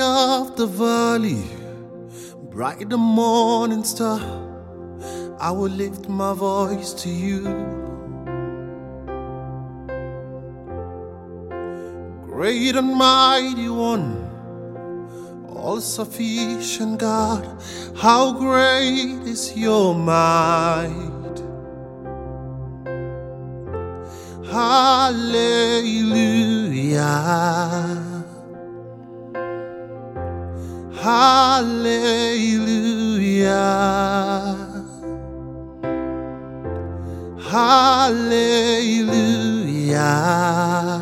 of the valley, bright the morning star, I will lift my voice to you. Great and mighty one, all-sufficient God, how great is your might. Hallelujah. Hallelujah. Hallelujah.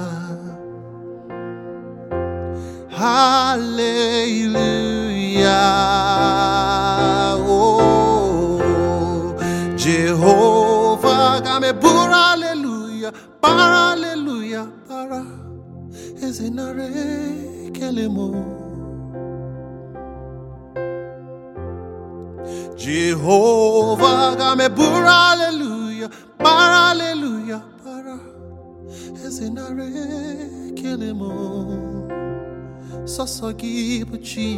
Hallelujah. Oh, Jehovah, game bura hallelujah, para hallelujah, para ezenare kelemo. Jehovah, game bura hallelujah, para hallelujah, para ezenare kelemo. Sasagi buchi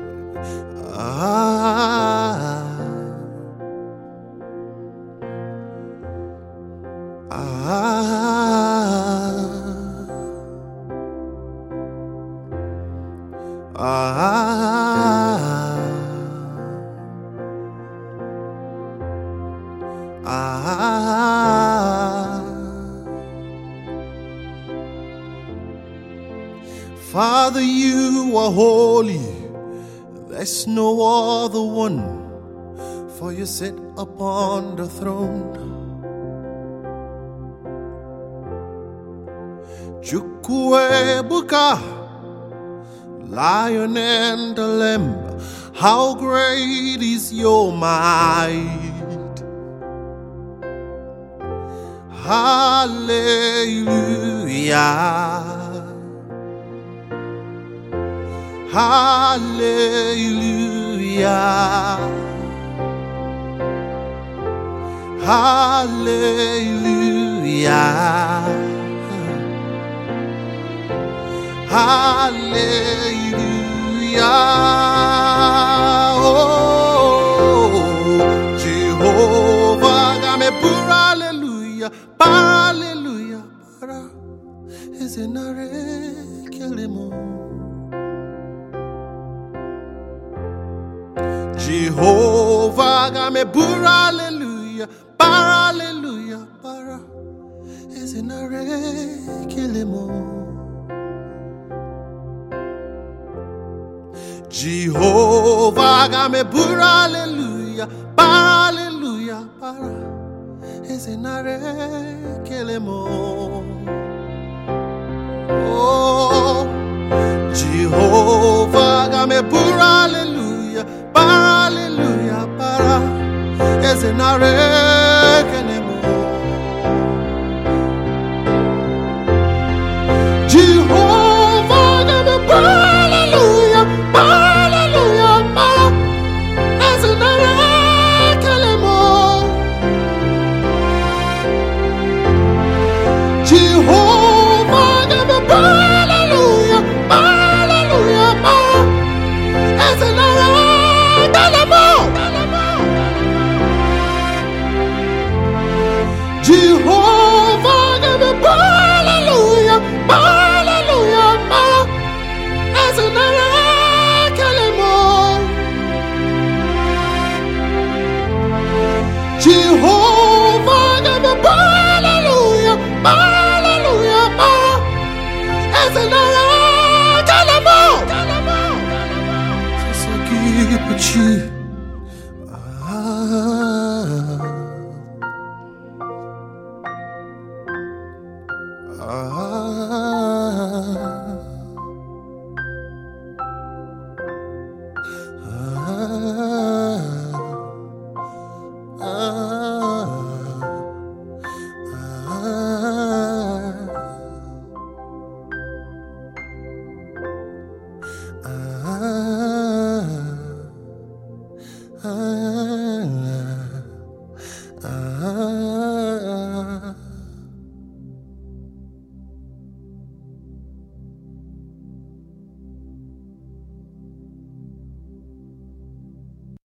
Father, you are holy, there's no other one, for you sit upon the throne. Chukwuebuka, Lion and the Lamb, how great is your might. Hallelujah. Hallelujah. Hallelujah. Hallelujah. Oh, Jehovah, game pura hallelujah, para hallelujah, para ezenare kelemo. Jehovah, game pura hallelujah, para hallelujah, para ezenare kelemo. Jehovah, game pura hallelujah, para hallelujah, para ezenare kelemo. Oh, Jehovah, game pura hallelujah, para hallelujah, para ezenare